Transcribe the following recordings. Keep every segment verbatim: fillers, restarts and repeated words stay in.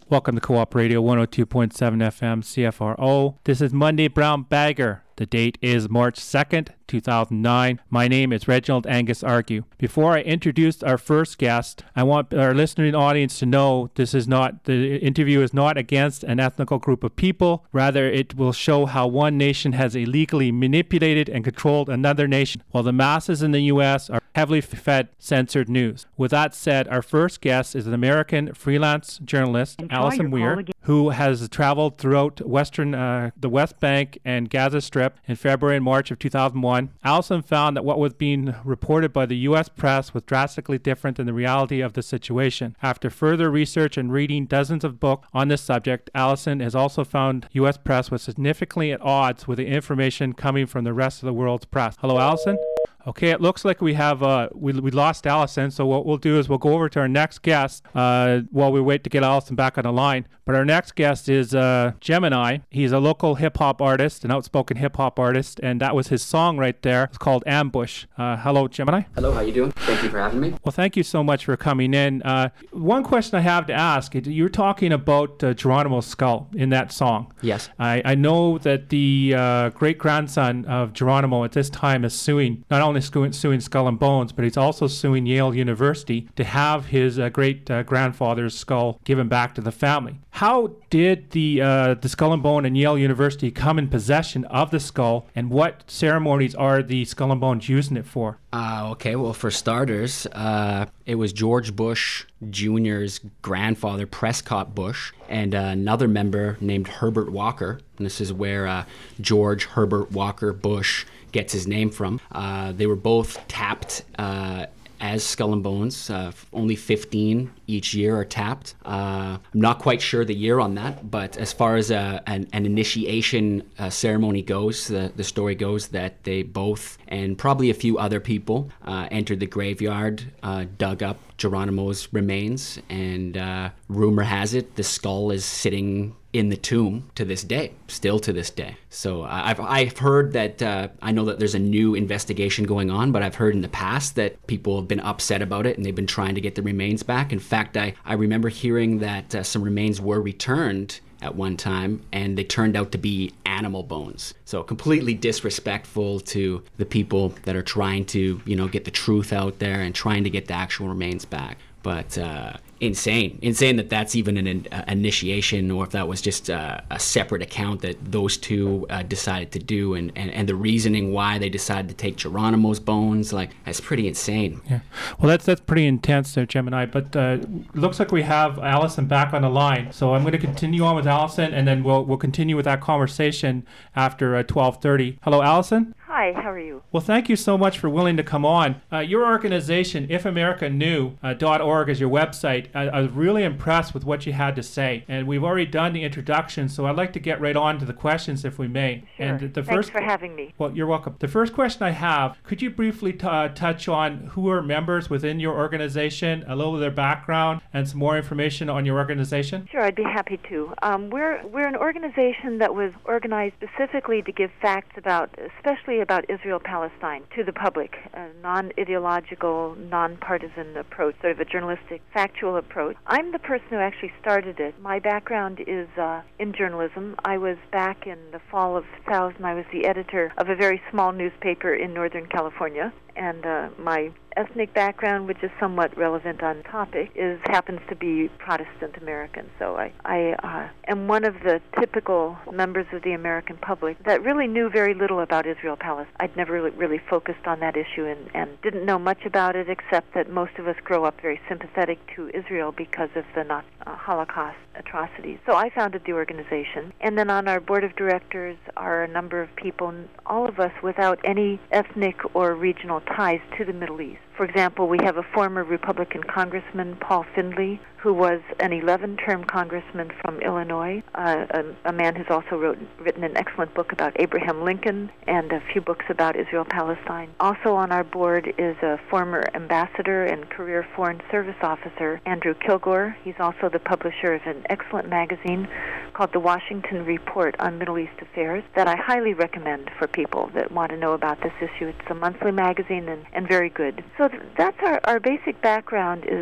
Welcome to Co-op Radio one oh two point seven F M C F R O. This is Monday Brown Bagger. The date is March second, two thousand nine. My name is Reginald Angus Argue. Before I introduce our first guest, I want our listening audience to know this is not, the interview is not against an ethnical group of people. Rather, it will show how one nation has illegally manipulated and controlled another nation, while the masses in the U S are heavily fed censored news. With that said, our first guest is an American freelance journalist, Enjoy Allison Weir, who has traveled throughout Western, uh, the West Bank and Gaza Strip in February and March of two thousand one. Allison found that what was being reported by the U S press was drastically different than the reality of the situation. After further research and reading dozens of books on this subject, Allison has also found U S press was significantly at odds with the information coming from the rest of the world's press. Hello, Allison. Okay, it looks like we have uh, we we lost Allison, so what we'll do is we'll go over to our next guest uh, while we wait to get Allison back on the line. But our next guest is uh, Gemini. He's a local hip-hop artist, an outspoken hip-hop artist, and that was his song right there. It's called Ambush. Uh, hello, Gemini. Hello, how you doing? Thank you for having me. Well, thank you so much for coming in. Uh, one question I have to ask, you're talking about uh, Geronimo's skull in that song. Yes. I, I know that the uh, great-grandson of Geronimo at this time is suing, not only suing, suing Skull and Bones, but he's also suing Yale University to have his uh, great-grandfather's uh, skull given back to the family. How did the uh, the Skull and Bone and Yale University come in possession of the skull, and what ceremonies are the Skull and Bones using it for? Uh, okay, well, for starters, uh, it was George Bush Junior's grandfather, Prescott Bush, and uh, another member named Herbert Walker. And this is where uh, George Herbert Walker Bush gets his name from. Uh, they were both tapped uh, as Skull and Bones. Uh, only fifteen each year are tapped. Uh, I'm not quite sure the year on that, but as far as a, an, an initiation uh, ceremony goes, the, the story goes that they both, and probably a few other people, uh, entered the graveyard, uh, dug up Geronimo's remains, and uh, rumor has it the skull is sitting in the tomb to this day, still to this day. So uh, I've I've heard that, uh, I know that there's a new investigation going on, but I've heard in the past that people have been upset about it and they've been trying to get the remains back. In fact, I, I remember hearing that uh, some remains were returned at one time, and they turned out to be animal bones. So completely disrespectful to the people that are trying to, you know, get the truth out there and trying to get the actual remains back. But uh, insane, insane that that's even an in, uh, initiation, or if that was just uh, a separate account that those two uh, decided to do, and, and, and the reasoning why they decided to take Geronimo's bones, like, that's pretty insane. Yeah, well, that's that's pretty intense there, Gemini. But uh, looks like we have Allison back on the line, so I'm going to continue on with Allison, and then we'll we'll continue with that conversation after uh, twelve thirty. Hello, Allison. Hi, how are you? Well, thank you so much for willing to come on. Uh, your organization, If America Knew dot org, is your website. I, I was really impressed with what you had to say, and we've already done the introduction, so I'd like to get right on to the questions, if we may. Sure. And the Thanks first, for having me. Well, you're welcome. The first question I have, could you briefly t- uh, touch on who are members within your organization, a little of their background, and some more information on your organization? Sure, I'd be happy to. Um, we're we're an organization that was organized specifically to give facts about, especially about Israel-Palestine, to the public, a non-ideological, non-partisan approach, sort of a journalistic, factual approach. I'm the person who actually started it. My background is uh, in journalism. I was back in the fall of two thousand, I was the editor of a very small newspaper in Northern California, and uh, my ethnic background, which is somewhat relevant on topic, is happens to be Protestant American. So I, I uh, am one of the typical members of the American public that really knew very little about Israel-Palestine. I'd never really, really focused on that issue and, and didn't know much about it, except that most of us grow up very sympathetic to Israel because of the not, uh, Holocaust atrocities. So I founded the organization. And then on our board of directors are a number of people, all of us without any ethnic or regional ties to the Middle East. For example, we have a former Republican Congressman, Paul Findley, who was an eleven-term congressman from Illinois, uh, a, a man who's also wrote, written an excellent book about Abraham Lincoln and a few books about Israel-Palestine. Also on our board is a former ambassador and career foreign service officer, Andrew Kilgore. He's also the publisher of an excellent magazine called The Washington Report on Middle East Affairs that I highly recommend for people that want to know about this issue. It's a monthly magazine and, and very good. So th- that's our, our basic background is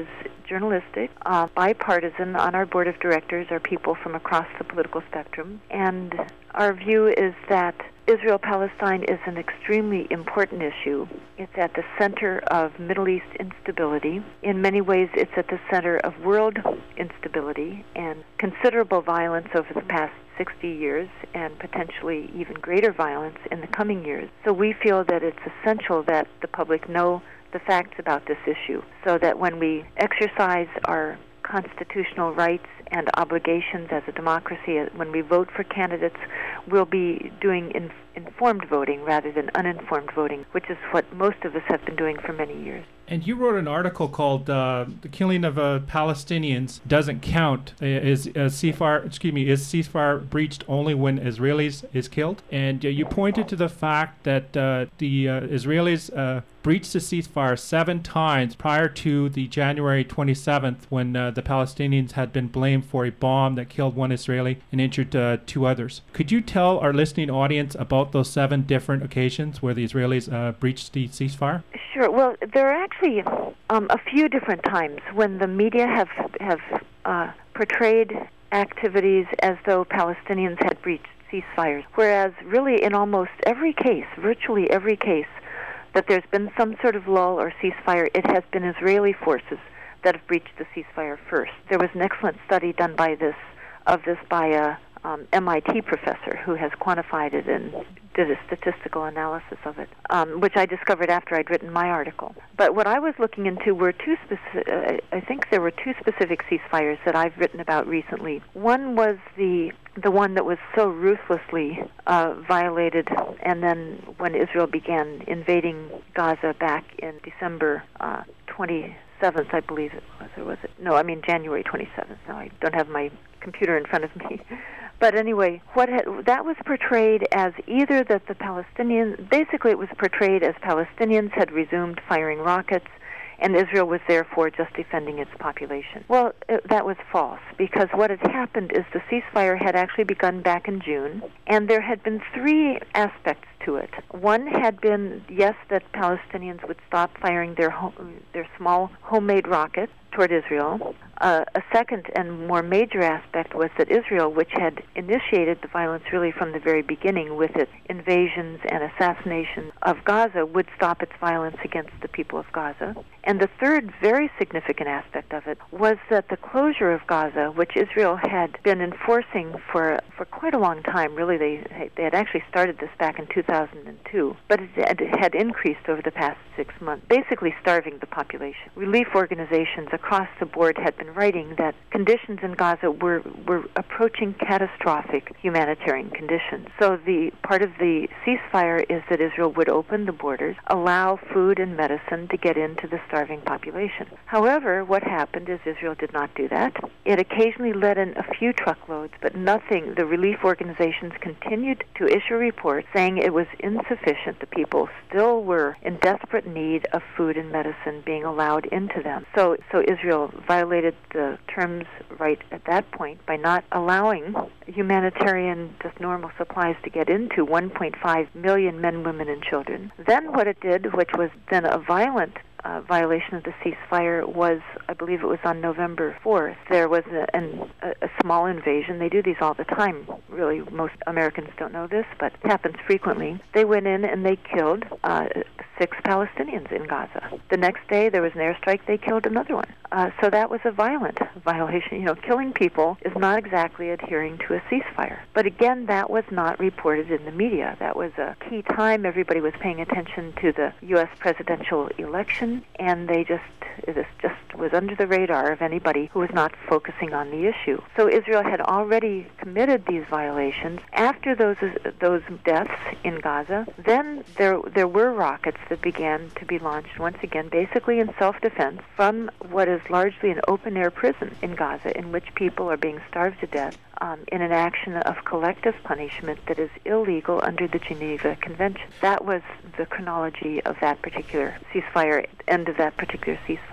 journalistic, uh, bipartisan. On our board of directors are people from across the political spectrum, and our view is that Israel-Palestine is an extremely important issue. It's at the center of Middle East instability. In many ways, it's at the center of world instability and considerable violence over the past sixty years and potentially even greater violence in the coming years. So we feel that it's essential that the public know the facts about this issue so that when we exercise our constitutional rights and obligations as a democracy, when we vote for candidates, we'll be doing in, informed voting rather than uninformed voting, which is what most of us have been doing for many years. And you wrote an article called uh, "The Killing of uh, Palestinians Doesn't Count." Is uh, ceasefire, excuse me, is ceasefire breached only when Israelis is killed? And uh, you pointed to the fact that uh, the uh, Israelis uh, breached the ceasefire seven times prior to the January twenty-seventh, when uh, the Palestinians had been blamed for a bomb that killed one Israeli and injured uh, two others. Could you tell our listening audience about those seven different occasions where the Israelis uh, breached the ceasefire? Sure. Well, there are actually um, a few different times when the media have have uh, portrayed activities as though Palestinians had breached ceasefires, whereas really in almost every case, virtually every case, that there's been some sort of lull or ceasefire, it has been Israeli forces that have breached the ceasefire first. There was an excellent study done by this of this by a um, M I T professor who has quantified it and did a statistical analysis of it, um, which I discovered after I'd written my article. But what I was looking into were two specific, uh, I think there were two specific ceasefires that I've written about recently. One was the the one that was so ruthlessly uh, violated, and then when Israel began invading Gaza back in December uh, twenty-seventh, I believe it was, or was it? No, I mean January twenty-seventh. Now I don't have my computer in front of me. But anyway, what ha- that was portrayed as either that the Palestinians, basically it was portrayed as Palestinians had resumed firing rockets, and Israel was therefore just defending its population. Well, it, that was false, because what had happened is the ceasefire had actually begun back in June, and there had been three aspects to it. One had been, yes, that Palestinians would stop firing their ho- their small homemade rockets toward Israel. Uh, a second and more major aspect was that Israel, which had initiated the violence really from the very beginning with its invasions and assassinations of Gaza, would stop its violence against the people of Gaza. And the third very significant aspect of it was that the closure of Gaza, which Israel had been enforcing for for quite a long time, really they they had actually started this back in two thousand two, but it had, it had increased over the past six months, basically starving the population. Relief organizations across the board had been writing that conditions in Gaza were, were approaching catastrophic humanitarian conditions. So the part of the ceasefire is that Israel would open the borders, allow food and medicine to get into the starving population. However, what happened is Israel did not do that. It occasionally let in a few truckloads, but nothing. The relief organizations continued to issue reports saying it was insufficient. The people still were in desperate need of food and medicine being allowed into them. So, so Israel violated the terms right at that point by not allowing humanitarian, just normal supplies to get into one point five million men, women, and children. Then what it did, which was then a violent Uh, violation of the ceasefire, was, I believe it was on November fourth. There was a, an, a, a small invasion. They do these all the time, really. Most Americans don't know this, but it happens frequently. They went in and they killed uh, six Palestinians in Gaza. The next day, there was an airstrike. They killed another one. Uh, so that was a violent violation. You know, killing people is not exactly adhering to a ceasefire. But again, that was not reported in the media. That was a key time. Everybody was paying attention to the U S presidential election, and they just, this just was under the radar of anybody who was not focusing on the issue. So Israel had already committed these violations. After those those deaths in Gaza, then there there were rockets that began to be launched once again, basically in self-defense, from what is largely an open-air prison in Gaza, in which people are being starved to death um, in an action of collective punishment that is illegal under the Geneva Convention. That was the chronology of that particular ceasefire, end of that particular ceasefire.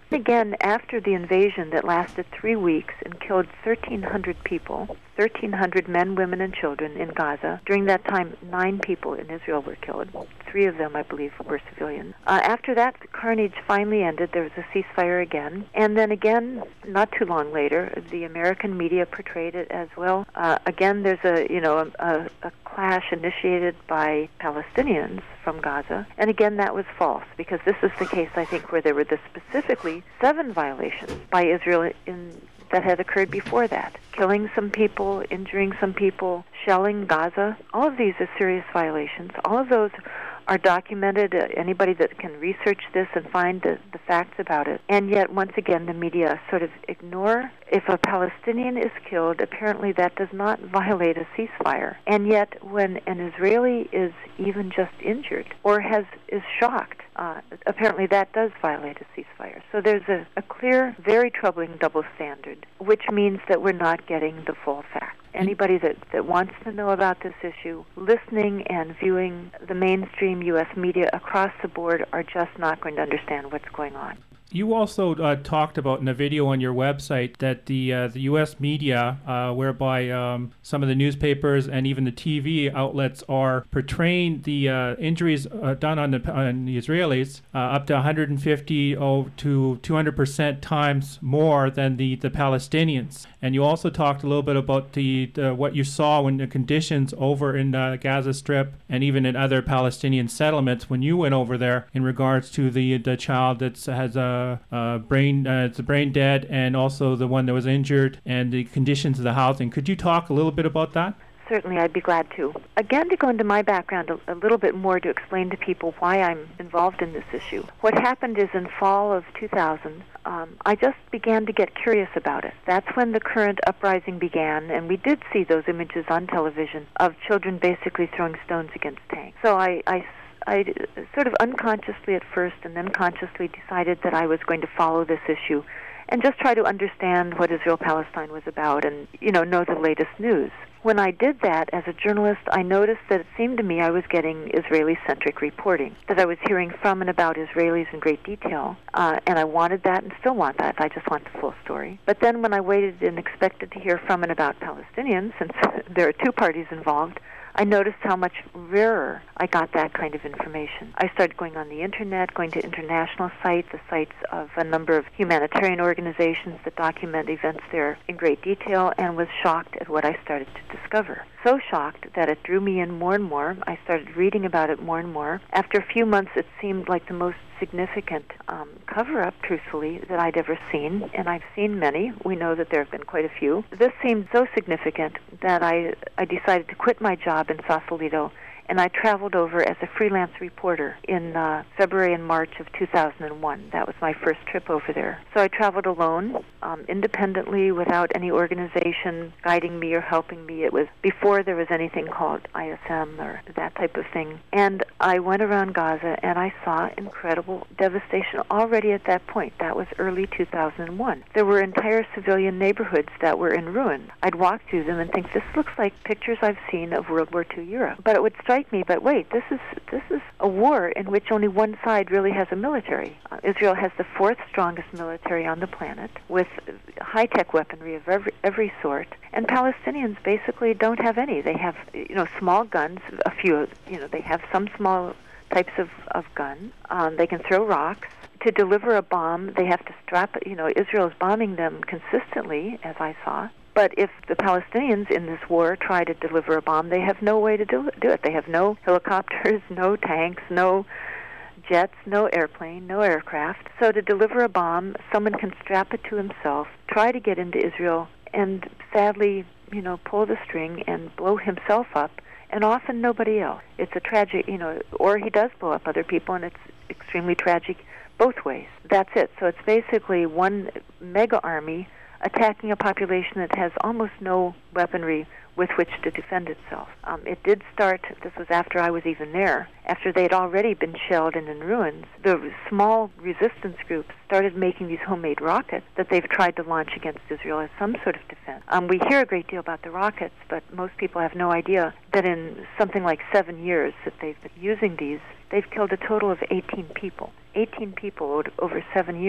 Again, after the invasion that lasted three weeks and killed thirteen hundred people, thirteen hundred men, women, and children in Gaza. During that time, nine people in Israel were killed. Three of them, I believe, were civilians. Uh, after that, the carnage finally ended. There was a ceasefire again. And then again, not too long later, the American media portrayed it as well. Uh, again, there's a, you know, a, a clash initiated by Palestinians from Gaza. And again, that was false, because this is the case, I think, where there were the specifically seven violations by Israel in that had occurred before that. Killing some people, injuring some people, shelling Gaza. All of these are serious violations. All of those are documented. Uh, anybody that can research this and find the, the facts about it. And yet, once again, the media sort of ignore. If a Palestinian is killed, apparently that does not violate a ceasefire. And yet, when an Israeli is even just injured or has is shocked, uh, apparently that does violate a ceasefire. So there's a, a clear, very troubling double standard, which means that we're not getting the full facts. Anybody that, that wants to know about this issue, listening and viewing the mainstream U S media across the board are just not going to understand what's going on. You also uh, talked about in a video on your website that the uh, the U S media, uh, whereby um, some of the newspapers and even the T V outlets are portraying the uh, injuries uh, done on the, on the Israelis uh, up to one hundred fifty oh, to two hundred percent times more than the, the Palestinians. And you also talked a little bit about the, the what you saw when the conditions over in the Gaza Strip and even in other Palestinian settlements when you went over there in regards to the the child that has a Uh, uh, brain, uh, it's a brain dead, and also the one that was injured, and the conditions of the housing. Could you talk a little bit about that? Certainly, I'd be glad to. Again, to go into my background a, a little bit more to explain to people why I'm involved in this issue. What happened is in fall of two thousand, um, I just began to get curious about it. That's when the current uprising began, and we did see those images on television of children basically throwing stones against tanks. So I, I I sort of unconsciously at first and then consciously decided that I was going to follow this issue and just try to understand what Israel-Palestine was about and, you know, know the latest news. When I did that as a journalist, I noticed that it seemed to me I was getting Israeli-centric reporting, that I was hearing from and about Israelis in great detail, uh, and I wanted that and still want that. I just want the full story. But then when I waited and expected to hear from and about Palestinians, since there are two parties involved, I noticed how much rarer I got that kind of information. I started going on the internet, going to international sites, the sites of a number of humanitarian organizations that document events there in great detail, and was shocked at what I started to discover. So shocked that it drew me in more and more. I started reading about it more and more. After a few months, it seemed like the most significant um, cover-up, truthfully, that I'd ever seen, and I've seen many. We know that there have been quite a few. This seemed so significant that I, I decided to quit my job in Sausalito, and I traveled over as a freelance reporter in uh, February and March of two thousand one. That was my first trip over there. So I traveled alone, um, independently, without any organization guiding me or helping me. It was before there was anything called I S M or that type of thing. And I went around Gaza, and I saw incredible devastation already at that point. That was early two thousand one. There were entire civilian neighborhoods that were in ruin. I'd walk through them and think, this looks like pictures I've seen of World War Two Europe. But it would strike me, but wait, this is this is a war in which only one side really has a military. Uh, Israel has the fourth strongest military on the planet, with high-tech weaponry of every every sort, and Palestinians basically don't have any. They have, you know, small guns, a few, you know, they have some small types of, of gun. Um, they can throw rocks. To deliver a bomb, they have to strap it. You know, Israel is bombing them consistently, as I saw. But if the Palestinians in this war try to deliver a bomb, they have no way to do it. Do it. They have no helicopters, no tanks, no jets, no airplane, no aircraft. So to deliver a bomb, someone can strap it to himself, try to get into Israel, and sadly, you know, pull the string and blow himself up, and often nobody else. It's a tragic, you know, or he does blow up other people, and it's extremely tragic both ways. That's it. So it's basically one mega army attacking a population that has almost no weaponry with which to defend itself. Um, it did start, this was after I was even there, after they'd already been shelled and in ruins, the small resistance groups started making these homemade rockets that they've tried to launch against Israel as some sort of defense. Um, we hear a great deal about the rockets, but most people have no idea that in something like seven years that they've been using these, they've killed a total of eighteen people. eighteen people over seven years.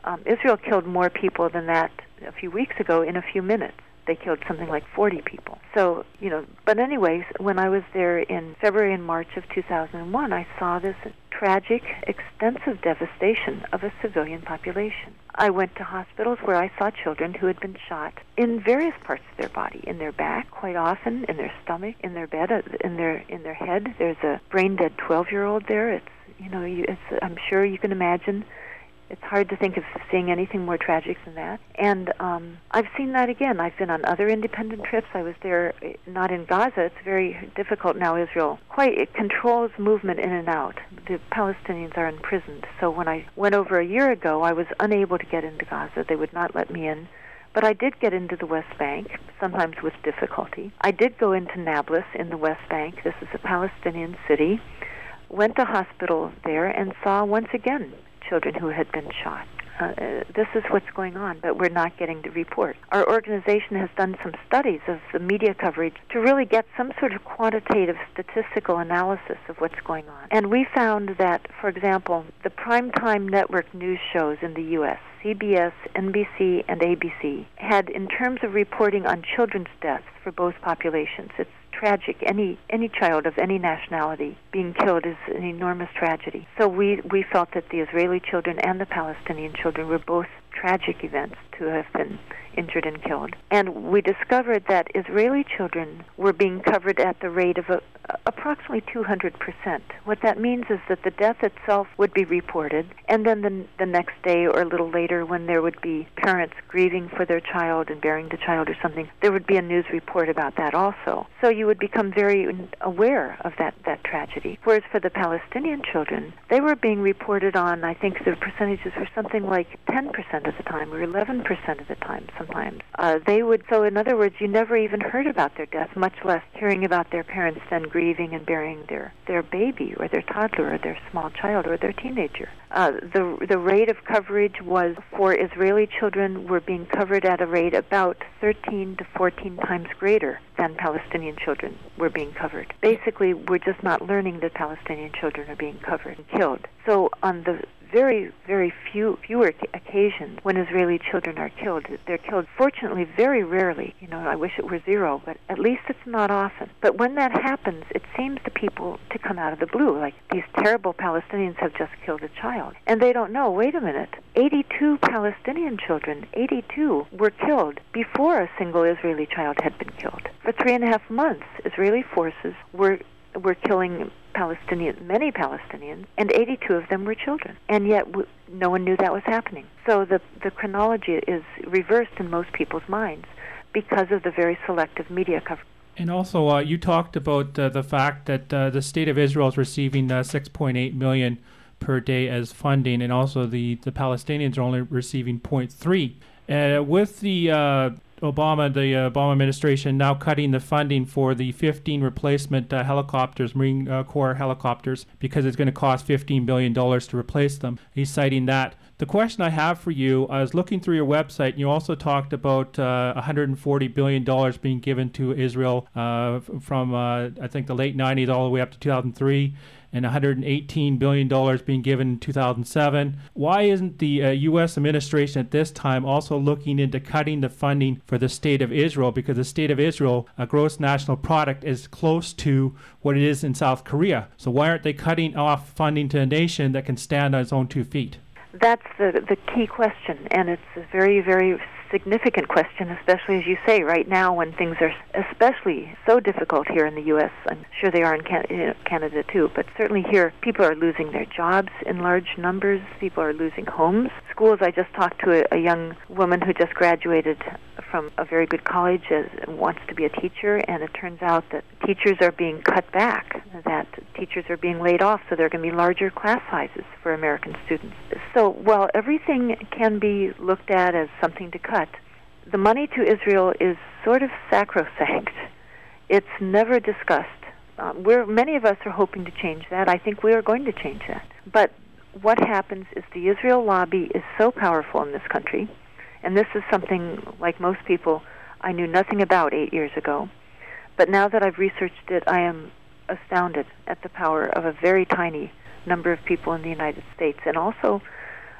Um, Israel killed more people than that a few weeks ago in a few minutes. They killed something like forty people. So, you know, but anyways, when I was there in February and March of two thousand one, I saw this tragic, extensive devastation of a civilian population. I went to hospitals where I saw children who had been shot in various parts of their body, in their back, quite often, in their stomach, in their bed, in their in their head. There's a brain-dead twelve-year-old there. It's, you know, you, it's, I'm sure you can imagine. It's hard to think of seeing anything more tragic than that. And um, I've seen that again. I've been on other independent trips. I was there, not in Gaza. It's very difficult now. Israel quite it controls movement in and out. The Palestinians are imprisoned. So when I went over a year ago, I was unable to get into Gaza. They would not let me in. But I did get into the West Bank, sometimes with difficulty. I did go into Nablus in the West Bank. This is a Palestinian city. Went to hospital there and saw once again children who had been shot. Uh, this is what's going on, but we're not getting the report. Our organization has done some studies of the media coverage to really get some sort of quantitative statistical analysis of what's going on. And we found that, for example, the primetime network news shows in the U S, C B S, N B C, and A B C, had, in terms of reporting on children's deaths for both populations, it's tragic. Any any child of any nationality being killed is an enormous tragedy. So we, we felt that the Israeli children and the Palestinian children were both tragic events to have been injured and killed. And we discovered that Israeli children were being covered at the rate of a, approximately two hundred percent. What that means is that the death itself would be reported, and then the, the next day or a little later, when there would be parents grieving for their child and burying the child or something, there would be a news report about that also. So you would become very aware of that, that tragedy. Whereas for the Palestinian children, they were being reported on, I think the percentages were something like ten percent of the time or eleven percent of the time sometimes. Uh, they would, so in other words, you never even heard about their death, much less hearing about their parents then grieving and burying their, their baby or their toddler or their small child or their teenager. Uh, the the rate of coverage was, for Israeli children, were being covered at a rate about thirteen to fourteen times greater than Palestinian children were being covered. Basically, we're just not learning that Palestinian children are being covered and killed. So on the very, very few fewer occasions when Israeli children are killed, they're killed, fortunately, very rarely. You know, I wish it were zero, but at least it's not often. But when that happens, it seems to people to come out of the blue, like these terrible Palestinians have just killed a child. And they don't know, wait a minute, eighty-two Palestinian children, eighty-two, were killed before a single Israeli child had been killed. For three and a half months, Israeli forces were were killing Palestinians, many Palestinians, and eighty-two of them were children. And yet w- no one knew that was happening. So the, the chronology is reversed in most people's minds because of the very selective media coverage. And also, uh, you talked about uh, the fact that uh, the state of Israel is receiving uh, six point eight million dollars per day as funding, and also the, the Palestinians are only receiving zero point three. Uh, with the uh, Obama, the uh, Obama administration now cutting the funding for the fifteen replacement uh, helicopters, Marine uh, Corps helicopters, because it's going to cost fifteen billion dollars to replace them. He's citing that. The question I have for you, I was looking through your website, and you also talked about uh, one hundred forty billion dollars being given to Israel uh, from, uh, I think, the late nineties all the way up to two thousand three. And one hundred eighteen billion dollars being given in two thousand seven. Why isn't the uh, U S administration at this time also looking into cutting the funding for the state of Israel? Because the state of Israel, a gross national product, is close to what it is in South Korea. So why aren't they cutting off funding to a nation that can stand on its own two feet? That's the the key question, and it's a very, very significant question, especially as you say right now when things are especially so difficult here in the U S I'm sure they are in Can- Canada too, but certainly here people are losing their jobs in large numbers. People are losing homes. Schools, I just talked to a, a young woman who just graduated from a very good college as, and wants to be a teacher, and it turns out that teachers are being cut back, that teachers are being laid off, so there are going to be larger class sizes for American students. So while everything can be looked at as something to cut, the money to Israel is sort of sacrosanct. It's never discussed. Um, we're, many of us are hoping to change that. I think we are going to change that. But what happens is the Israel lobby is so powerful in this country, and this is something, like most people, I knew nothing about eight years ago. But now that I've researched it, I am astounded at the power of a very tiny number of people in the United States, and also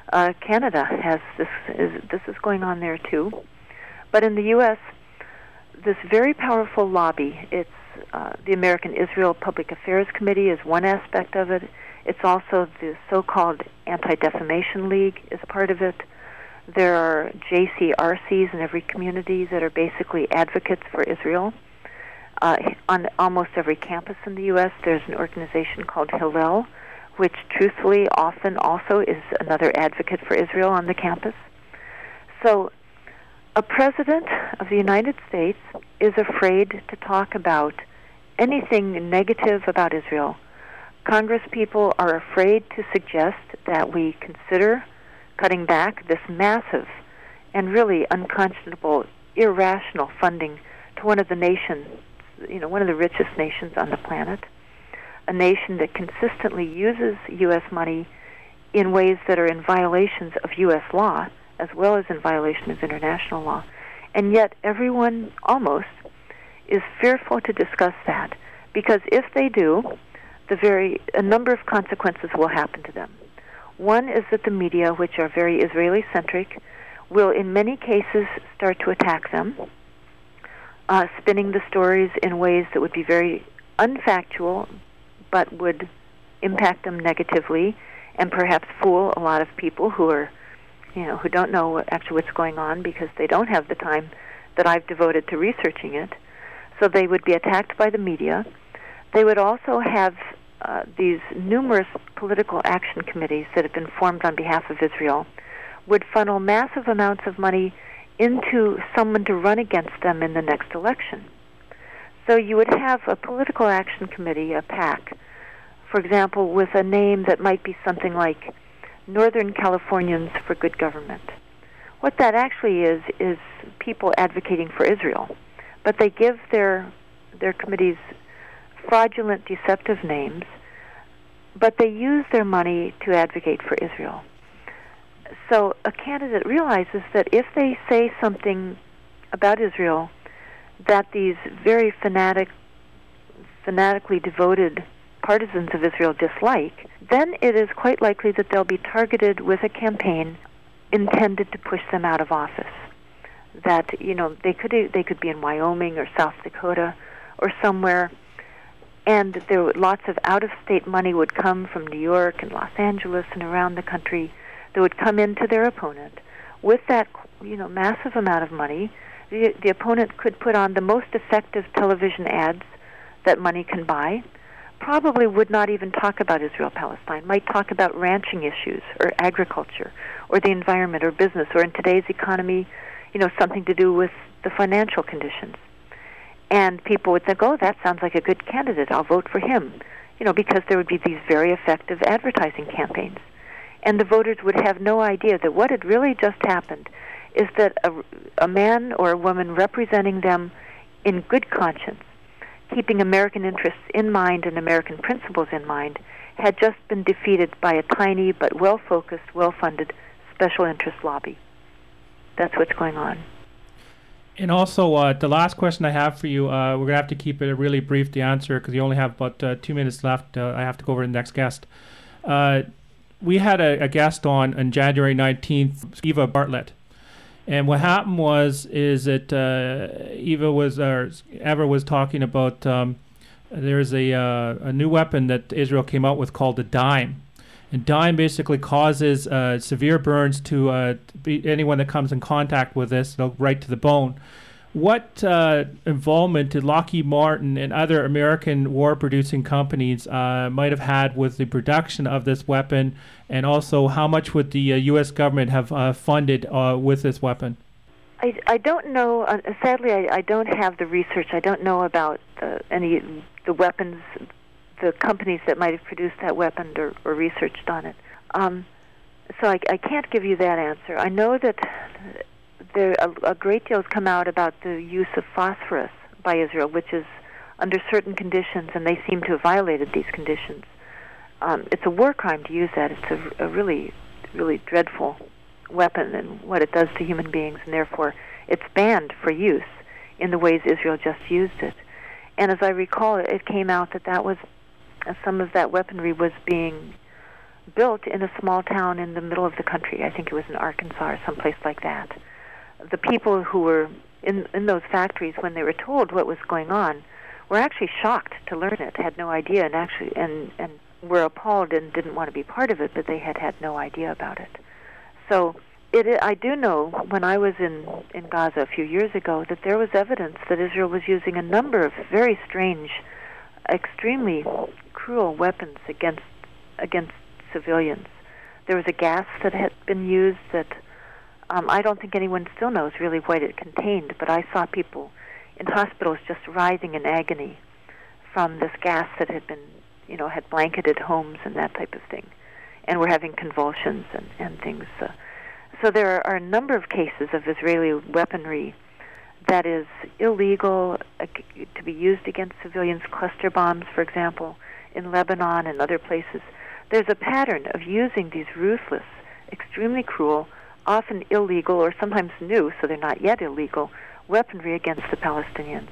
Uh, Canada has this. Is, this is going on there too. But in the U S, this very powerful lobby, it's uh, the American Israel Public Affairs Committee is one aspect of it. It's also the so-called Anti-Defamation League is part of it. There are J C R Cs in every community that are basically advocates for Israel. Uh, on almost every campus in the U S, there's an organization called Hillel, which truthfully often also is another advocate for Israel on the campus. So a president of the United States is afraid to talk about anything negative about Israel. Congress people are afraid to suggest that we consider cutting back this massive and really unconscionable, irrational funding to one of the nations, you know, one of the richest nations on the planet, a nation that consistently uses U S money in ways that are in violations of U S law, as well as in violation of international law. And yet everyone, almost, is fearful to discuss that, because if they do, the very a number of consequences will happen to them. One is that the media, which are very Israeli-centric, will in many cases start to attack them, uh, spinning the stories in ways that would be very unfactual, but would impact them negatively, and perhaps fool a lot of people who are, you know, who don't know actually what's going on because they don't have the time that I've devoted to researching it. So they would be attacked by the media. They would also have uh, these numerous political action committees that have been formed on behalf of Israel would funnel massive amounts of money into someone to run against them in the next election. So you would have a political action committee, a PAC, for example, with a name that might be something like Northern Californians for Good Government. What that actually is, is people advocating for Israel. But they give their their committees fraudulent, deceptive names, but they use their money to advocate for Israel. So a candidate realizes that if they say something about Israel that these very fanatic, fanatically devoted partisans of Israel dislike, then it is quite likely that they'll be targeted with a campaign intended to push them out of office. That, you know, they could they could be in Wyoming or South Dakota or somewhere, and there would, lots of out-of-state money would come from New York and Los Angeles and around the country that would come into their opponent. With that, you know, massive amount of money, the, the opponent could put on the most effective television ads that money can buy, probably would not even talk about Israel-Palestine, might talk about ranching issues or agriculture or the environment or business or in today's economy, you know, something to do with the financial conditions. And people would think, oh, that sounds like a good candidate, I'll vote for him, you know, because there would be these very effective advertising campaigns. And the voters would have no idea that what had really just happened is that a, a man or a woman representing them in good conscience, keeping American interests in mind and American principles in mind, had just been defeated by a tiny but well-focused, well-funded special interest lobby. That's what's going on. And also, uh, the last question I have for you, uh, we're going to have to keep it really brief, the answer, because you only have about uh, two minutes left. Uh, I have to go over to the next guest. Uh, we had a, a guest on on January nineteenth, Eva Bartlett. And what happened was, is that uh, Eva was, or Eva was talking about um, there's a, uh, a new weapon that Israel came out with called the dime. And dime basically causes uh, severe burns to uh, be anyone that comes in contact with this, right to the bone. What uh, involvement did Lockheed Martin and other American war-producing companies uh, might have had with the production of this weapon, and also how much would the uh, U S government have uh, funded uh, with this weapon? I, I don't know. Uh, sadly, I, I don't have the research. I don't know about uh, any the weapons, the companies that might have produced that weapon or, or researched on it. Um, so I, I can't give you that answer. I know that there a, a great deal has come out about the use of phosphorus by Israel, which is under certain conditions, and they seem to have violated these conditions. Um, it's a war crime to use that. It's a, a really, really dreadful weapon and what it does to human beings, and therefore it's banned for use in the ways Israel just used it. And as I recall, it came out that that was uh, some of that weaponry was being built in a small town in the middle of the country. I think it was in Arkansas or someplace like that. The people who were in, in those factories, when they were told what was going on, were actually shocked to learn it, had no idea, and actually and, and were appalled and didn't want to be part of it, but they had had no idea about it. So it, I do know, when I was in, in Gaza a few years ago, that there was evidence that Israel was using a number of very strange, extremely cruel weapons against against civilians. There was a gas that had been used that um, I don't think anyone still knows really what it contained, but I saw people in hospitals just writhing in agony from this gas that had been, you know, had blanketed homes and that type of thing, and were having convulsions and, and things. Uh, so there are, are a number of cases of Israeli weaponry that is illegal uh, to be used against civilians, cluster bombs, for example, in Lebanon and other places. There's a pattern of using these ruthless, extremely cruel, often illegal or sometimes new, so they're not yet illegal, weaponry against the Palestinians.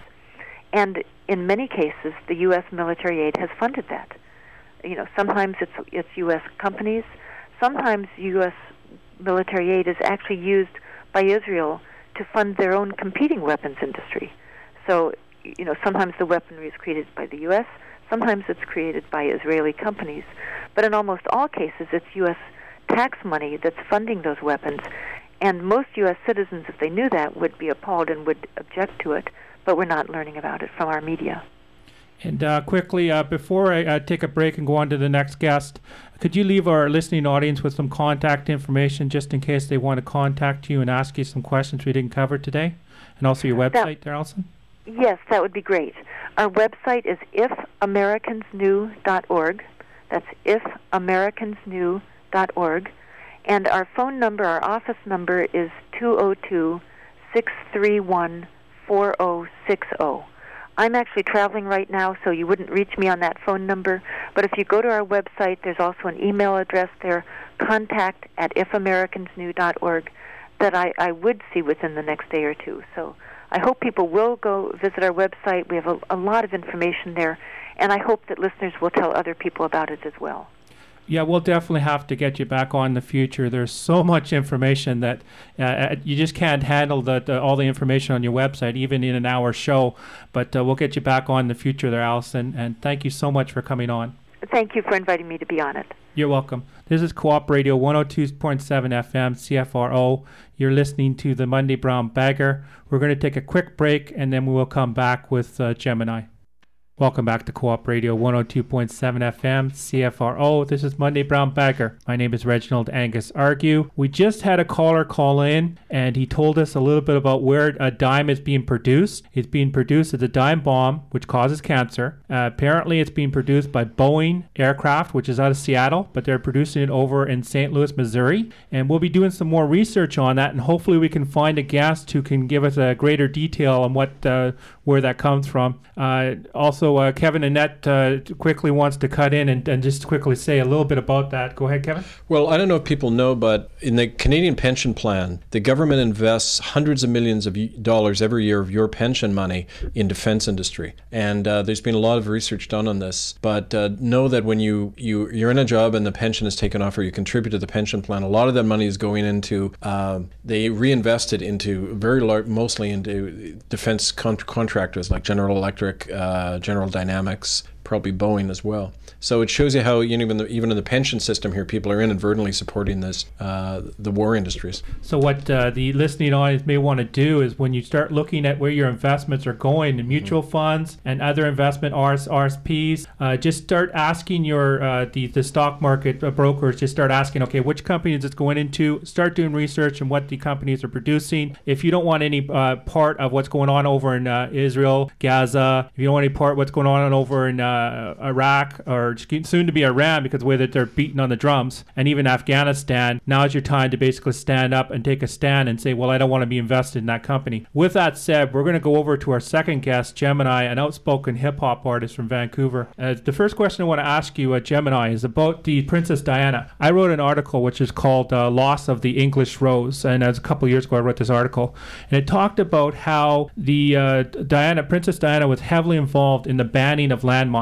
And in many cases, the U S military aid has funded that. You know, sometimes it's it's U S companies, sometimes U S military aid is actually used by Israel to fund their own competing weapons industry. So, you know, sometimes the weaponry is created by the U S, sometimes it's created by Israeli companies. But in almost all cases, it's U S tax money that's funding those weapons. And most U S citizens, if they knew that, would be appalled and would object to it, but we're not learning about it from our media. And uh, quickly, uh, before I uh, take a break and go on to the next guest, could you leave our listening audience with some contact information just in case they want to contact you and ask you some questions we didn't cover today? And also your website that, there, Alison? Yes, that would be great. Our website is if americans knew dot org. That's if americans knew dot org. And our phone number, our office number, is two oh two, six three one, four oh six oh. I'm actually traveling right now, so you wouldn't reach me on that phone number. But if you go to our website, there's also an email address there, contact at if americans knew dot org, that I, I would see within the next day or two. So I hope people will go visit our website. We have a, a lot of information there, and I hope that listeners will tell other people about it as well. Yeah, we'll definitely have to get you back on in the future. There's so much information that uh, you just can't handle the, the, all the information on your website, even in an hour show. But uh, we'll get you back on in the future there, Alison. And thank you so much for coming on. Thank you for inviting me to be on it. You're welcome. This is Co-op Radio one oh two point seven F M, C F R O. You're listening to the Monday Brown Bagger. We're going to take a quick break, and then we will come back with uh, Gemini. Welcome back to Co-op Radio one oh two point seven F M, C F R O. This is Monday Brown Bagger. My name is Reginald Angus Argue. We just had a caller call in, and he told us a little bit about where a dime is being produced. It's being produced as a dime bomb, which causes cancer. Uh, apparently, it's being produced by Boeing Aircraft, which is out of Seattle, but they're producing it over in Saint Louis, Missouri. And we'll be doing some more research on that, and hopefully we can find a guest who can give us a greater detail on what uh, where that comes from. Uh, also, So uh, Kevin Annette uh, quickly wants to cut in and, and just quickly say a little bit about that. Go ahead, Kevin. Well, I don't know if people know, but in the Canadian pension plan, the government invests hundreds of millions of dollars every year of your pension money in defense industry. And uh, there's been a lot of research done on this. But uh, know that when you, you, you're in a job and the pension is taken off or you contribute to the pension plan, a lot of that money is going into, uh, they reinvest it into very large, mostly into defense con- contractors like General Electric, uh, General Dynamics, probably Boeing as well. So it shows you how, you know, even the, even in the pension system here, people are inadvertently supporting this, uh, the war industries. So what uh, the listening audience may want to do is when you start looking at where your investments are going in mutual mm-hmm. funds and other investment R S Ps, uh, just start asking your uh, the, the stock market brokers, just start asking, okay, which companies it's going into, start doing research on what the companies are producing. If you don't want any uh, part of what's going on over in uh, Israel, Gaza, if you don't want any part of what's going on over in uh, Iraq, or soon to be Iran because of the way that they're beating on the drums, and even Afghanistan, now is your time to basically stand up and take a stand and say, well, I don't want to be invested in that company. With that said, we're going to go over to our second guest, Gemini, an outspoken hip-hop artist from Vancouver. Uh, the first question I want to ask you, uh, Gemini, is about the Princess Diana. I wrote an article which is called uh, Loss of the English Rose, and as a couple of years ago I wrote this article, and it talked about how the uh, Diana, Princess Diana was heavily involved in the banning of landmines.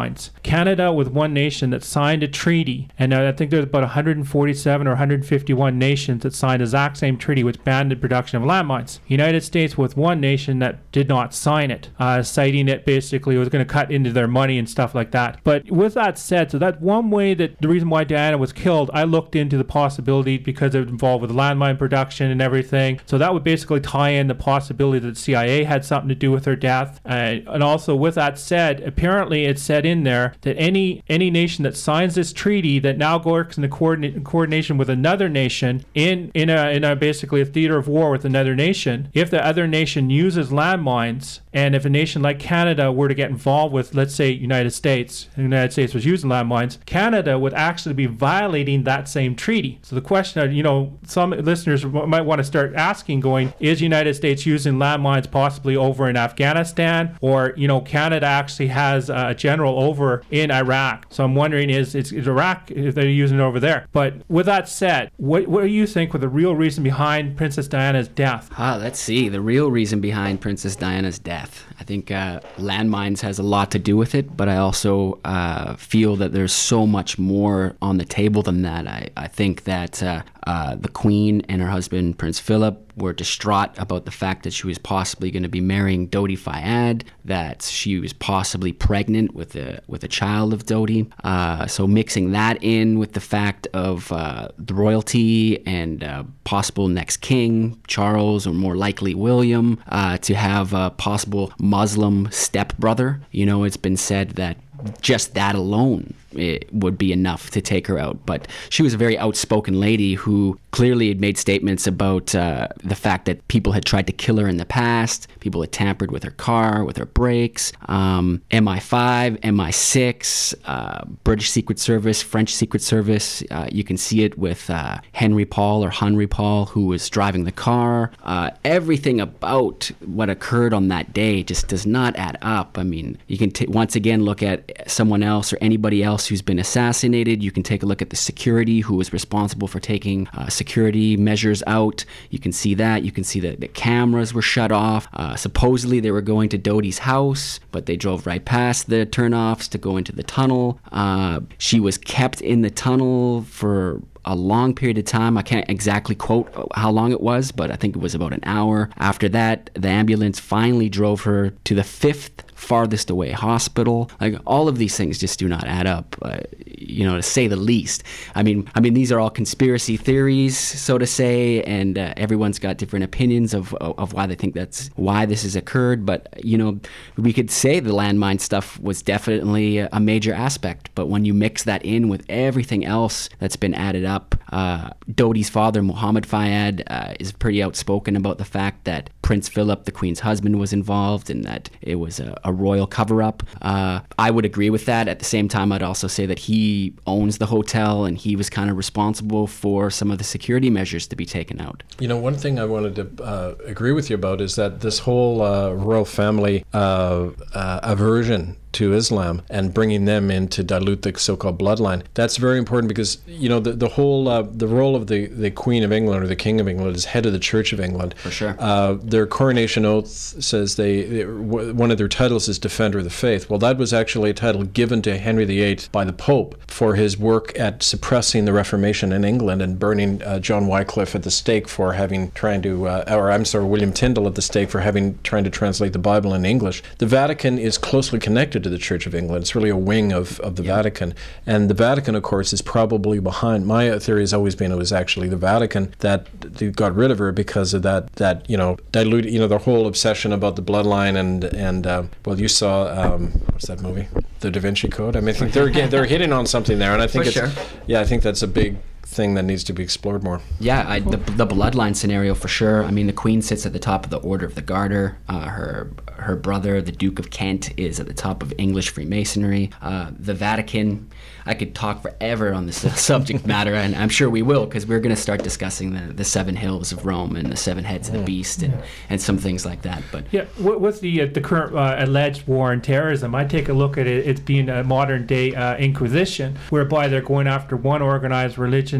landmines. Canada was one nation that signed a treaty, and I think there's about one hundred forty-seven or one hundred fifty-one nations that signed the exact same treaty which banned the production of landmines. The United States was one nation that did not sign it, uh, citing it basically was going to cut into their money and stuff like that. But with that said, so that's one way that the reason why Diana was killed, I looked into the possibility because it involved with landmine production and everything. So that would basically tie in the possibility that the C I A had something to do with her death. Uh, and also with that said, apparently it said in there that any any nation that signs this treaty that now works in, the coordinate, in coordination with another nation in in a, in a basically a theater of war with another nation, if the other nation uses landmines, and if a nation like Canada were to get involved with, let's say, United States, and the United States was using landmines, Canada would actually be violating that same treaty. So the question, you know, some listeners might want to start asking, going, is United States using landmines possibly over in Afghanistan, or, you know, Canada actually has a general over in Iraq. So I'm wondering, is, is, is Iraq, if they're using it over there? But with that said, what, what do you think were the real reason behind Princess Diana's death? Ah, let's see. The real reason behind Princess Diana's death. I think uh, landmines has a lot to do with it, but I also uh, feel that there's so much more on the table than that. I, I think that uh, uh, the Queen and her husband, Prince Philip, were distraught about the fact that she was possibly going to be marrying Dodi Fayed, that she was possibly pregnant with a with a child of Dodi. Uh, so mixing that in with the fact of uh, the royalty and uh, possible next king, Charles, or more likely William, uh, to have a possible Muslim stepbrother. You know, it's been said that just that alone it would be enough to take her out. But she was a very outspoken lady who clearly had made statements about uh, the fact that people had tried to kill her in the past. People had tampered with her car, with her brakes. Um, M I five, M I six, uh, British Secret Service, French Secret Service. Uh, you can see it with uh, Henry Paul or Henry Paul, who was driving the car. Uh, everything about what occurred on that day just does not add up. I mean, you can t- once again look at someone else or anybody else who's been assassinated. You can take a look at the security who was responsible for taking uh, security measures out. You can see that. You can see that the cameras were shut off. Uh, supposedly they were going to Dodi's house, but they drove right past the turnoffs to go into the tunnel. Uh, she was kept in the tunnel for a long period of time. I can't exactly quote how long it was, but I think it was about an hour. After that, the ambulance finally drove her to the fifth farthest away hospital. Like, all of these things just do not add up, uh, you know, to say the least. I mean, I mean, these are all conspiracy theories, so to say, and uh, everyone's got different opinions of of why they think that's why this has occurred. But, you know, we could say the landmine stuff was definitely a major aspect, but when you mix that in with everything else that's been added up, uh, Dodi's father, Mohammed Fayed, uh, is pretty outspoken about the fact that Prince Philip, the Queen's husband, was involved and that it was a, a royal cover-up. Uh, I would agree with that. At the same time, I'd also say that he owns the hotel and he was kind of responsible for some of the security measures to be taken out. You know, one thing I wanted to uh, agree with you about is that this whole uh, royal family uh, uh, aversion to Islam and bringing them in to dilute the so-called bloodline, that's very important because, you know, the, the whole, uh, the role of the, the Queen of England or the King of England is head of the Church of England. For sure. Uh, their coronation oath says they, they, one of their titles is Defender of the Faith. Well, that was actually a title given to Henry the Eighth by the Pope for his work at suppressing the Reformation in England and burning uh, John Wycliffe at the stake for having, trying to, uh, or I'm sorry, William Tyndale at the stake for having, trying to translate the Bible in English. The Vatican is closely connected to the Church of England. It's really a wing of, of the yeah. Vatican. And the Vatican, of course, is probably behind. My theory has always been it was actually the Vatican that got rid of her because of that, that you know, diluted, you know, the whole obsession about the bloodline and, and uh, well, you saw, um, what's that movie? The Da Vinci Code? I mean, I think they're, they're hitting on something there. And I think For it's, sure. yeah, I think that's a big thing that needs to be explored more. Yeah, I, the the bloodline scenario for sure. I mean, the Queen sits at the top of the Order of the Garter. Uh, her her brother, the Duke of Kent, is at the top of English Freemasonry. Uh, the Vatican. I could talk forever on this subject matter, and I'm sure we will, because we're going to start discussing the, the seven hills of Rome and the seven heads of the beast and, and some things like that. But yeah, with the uh, the current uh, alleged war on terrorism, I take a look at it. It's being a modern day uh, Inquisition, whereby they're going after one organized religion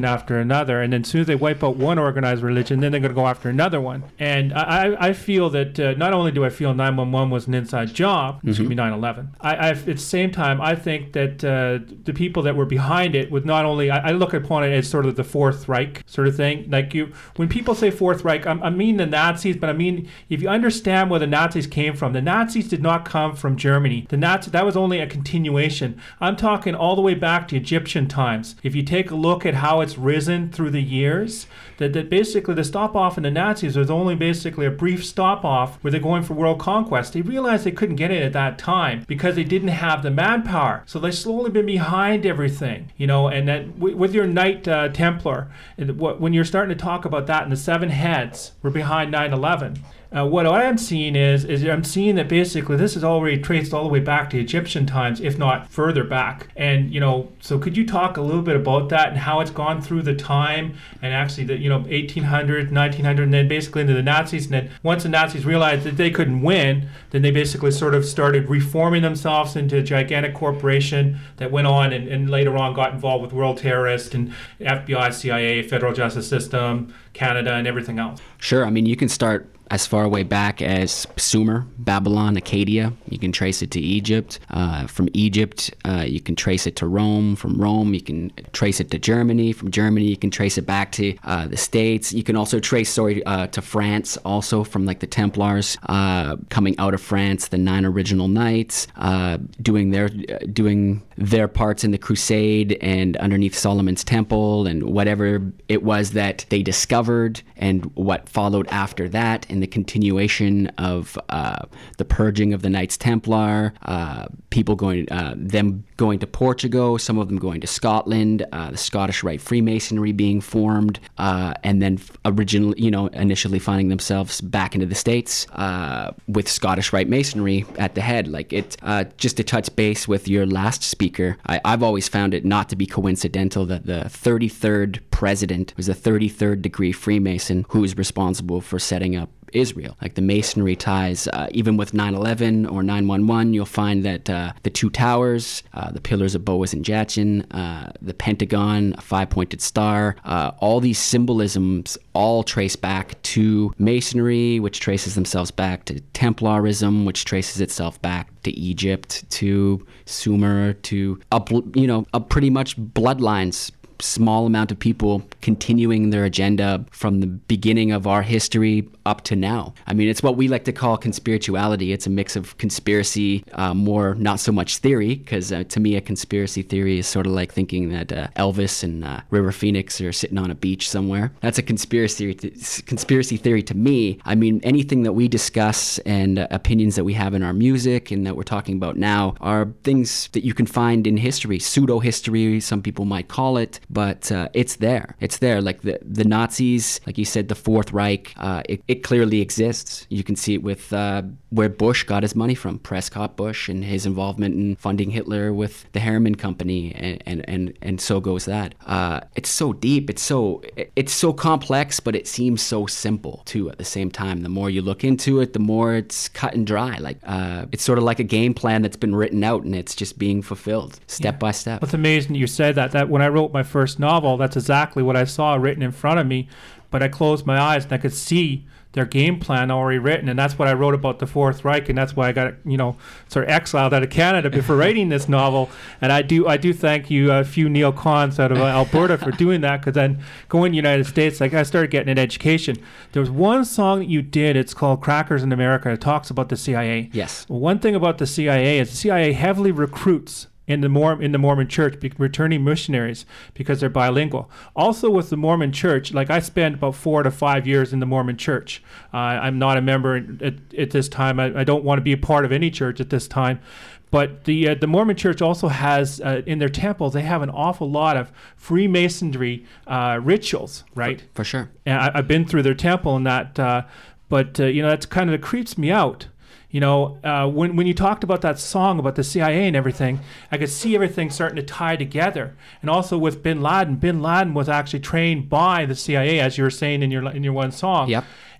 religion after another, and then as soon as they wipe out one organized religion, then they're going to go after another one. And I, I feel that uh, not only do I feel nine one one was an inside job, mm-hmm. excuse me, nine eleven, I, I, at the same time, I think that uh, the people that were behind it with not only, I, I look upon it as sort of the Fourth Reich sort of thing. Like you, when people say Fourth Reich, I, I mean the Nazis, but I mean, if you understand where the Nazis came from, the Nazis did not come from Germany. The Nazi, that was only a continuation. I'm talking all the way back to Egyptian times. If you take a look at how it's risen through the years, that, that basically the stop-off in the Nazis was only basically a brief stop-off where they're going for world conquest. They realized they couldn't get it at that time because they didn't have the manpower. So they've slowly been behind everything, you know, and that w- with your Knight uh, Templar, when you're starting to talk about that and the seven heads were behind nine eleven, Uh, what I'm seeing is, is I'm seeing that basically this is already traced all the way back to Egyptian times, if not further back. And, you know, so could you talk a little bit about that and how it's gone through the time and actually the, you know, eighteen hundred, nineteen hundred, and then basically into the Nazis. And then once the Nazis realized that they couldn't win, then they basically sort of started reforming themselves into a gigantic corporation that went on and, and later on got involved with world terrorists and F B I, C I A, federal justice system, Canada, and everything else. Sure. I mean, you can start as far away back as Sumer, Babylon, Acadia. You can trace it to Egypt. Uh, from Egypt, uh, you can trace it to Rome. From Rome, you can trace it to Germany. From Germany, you can trace it back to uh, the States. You can also trace, sorry, uh, to France, also from like the Templars uh, coming out of France, the nine original knights, uh, doing their uh, doing their parts in the Crusade and underneath Solomon's Temple and whatever it was that they discovered and what followed after that, and the continuation of uh, the purging of the Knights Templar, uh, people going, uh, them going to Portugal, some of them going to Scotland, uh, the Scottish Rite Freemasonry being formed, uh, and then originally, you know, initially finding themselves back into the States uh, with Scottish Rite Masonry at the head. Like it, uh, just to touch base with your last speaker, I, I've always found it not to be coincidental that the thirty-third president was a thirty-third degree Freemason who was responsible for setting up Israel. Like the masonry ties, uh, even with nine eleven or nine one one, you'll find that uh, the two towers, uh, the pillars of Boaz and Jachin, uh, the Pentagon, a five-pointed star, uh, all these symbolisms all trace back to masonry, which traces themselves back to Templarism, which traces itself back to Egypt, to Sumer, to, a, you know, a pretty much bloodlines, small amount of people continuing their agenda from the beginning of our history up to now. I mean, it's what we like to call conspirituality. It's a mix of conspiracy, uh, more not so much theory, because uh, to me a conspiracy theory is sort of like thinking that uh, Elvis and uh, River Phoenix are sitting on a beach somewhere. That's a conspiracy th- conspiracy theory to me. I mean, anything that we discuss and uh, opinions that we have in our music and that we're talking about now are things that you can find in history, pseudo-history, some people might call it, but uh, it's there. It's there. Like the, the Nazis, like you said, the Fourth Reich, uh, it, it clearly exists. You can see it with uh, where Bush got his money from, Prescott Bush, and his involvement in funding Hitler with the Harriman Company, and and, and, and so goes that. Uh, it's so deep. It's so it's so complex, but it seems so simple too. At the same time, the more you look into it, the more it's cut and dry. Like uh, it's sort of like a game plan that's been written out, and it's just being fulfilled step yeah. by step. It's amazing you said that. That when I wrote my first novel, that's exactly what I saw written in front of me. But I closed my eyes and I could see their game plan already written, and that's what I wrote about the Fourth Reich, and that's why I got, you know, sort of exiled out of Canada before writing this novel. And I do I do thank you, a few neocons out of uh, Alberta, for doing that, because then going to the United States, like I started getting an education. There was one song that you did, it's called Crackers in America. It talks about the C I A. Yes. Well, one thing about the C I A is the C I A heavily recruits in the Mormon in the Mormon Church, be, returning missionaries, because they're bilingual. Also with the Mormon Church, like I spent about four to five years in the Mormon Church. Uh, I'm not a member at, at this time. I, I don't want to be a part of any church at this time. But the uh, the Mormon Church also has, uh, in their temples, they have an awful lot of Freemasonry uh, rituals, right? For, for sure. And I, I've been through their temple and that, uh, but, uh, you know, that's kind of, it creeps me out. You know, uh, when when you talked about that song about the C I A and everything, I could see everything starting to tie together. And also with Bin Laden, Bin Laden was actually trained by the C I A, as you were saying in your in your one song. Yep.